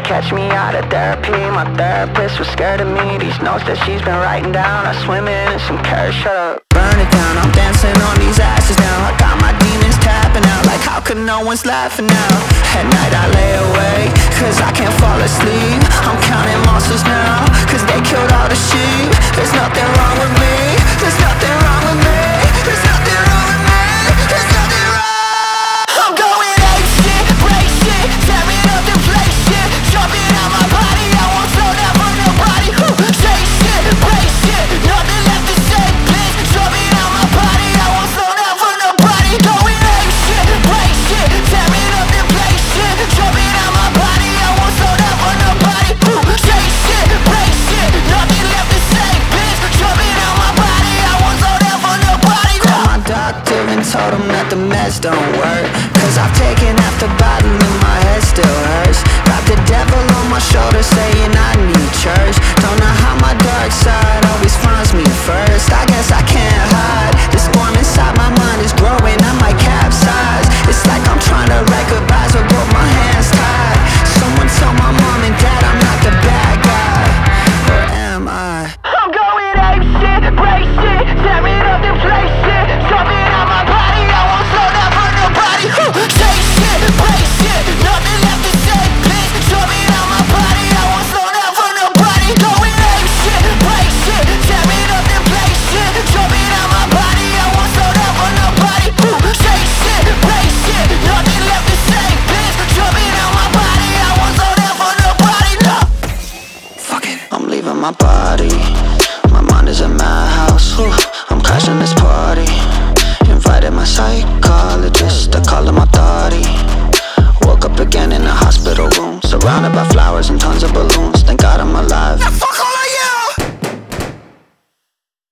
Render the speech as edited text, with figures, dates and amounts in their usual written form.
catch me out of therapy. My therapist was scared of me. These notes that she's been writing down, I swim in some cash. Shut up. Burn it down, I'm dancing on these ashes now. I got my demons tapping out, like how could no one's laughing now? At night I lay awake, cause I can't fall asleep. I'm counting monsters now, cause they killed all the sheep. There's nothing wrong with me, there's nothing wrong with me. There's nothing wrong with me, there's nothing wrong. I'm going ape shit, break shit, tearing up the place shit, jumping out my body, I won't slow down for nobody. Say shit, break shit, nothing left to say, bitch. Jumping out my body, I won't slow down for nobody. Going ape shit, break shit, tearing up the place shit, jumping out my body, I won't slow down for nobody. Say shit, break shit, nothing left to say, bitch. Jumping out my body, I won't slow down for nobody. Called my doctor and told him that the meds don't work, cause I've taken half the bottle and my head still hurts. Got the devil on my shoulder saying I need church. Don't know how my dark side always finds me first. I guess I can't hide, the storm inside my mind is growing, I might capsize. It's like I'm trying to write goodbyes with both my hands tied. Someone tell my mom and dad I'm not the bad guy, or am I? I'm going ape shit, break shit, tearing up the place shit, jumping out my body, I won't slow down for nobody. Say shit, break shit, nothing left to say, bitch. Jumping out my body, I won't slow down for nobody. Going ape shit, break shit, tearing up the place shit, jumping out my body, I won't slow down for nobody. Say shit, break shit, nothing left to say, bitch. Jumping out my body, I won't slow down for nobody. No. Fuck it, I'm leaving my body. My mind is a madhouse. I'm crashing this party. Invited my psychologist, I call him authority. Woke up again in a hospital room, surrounded by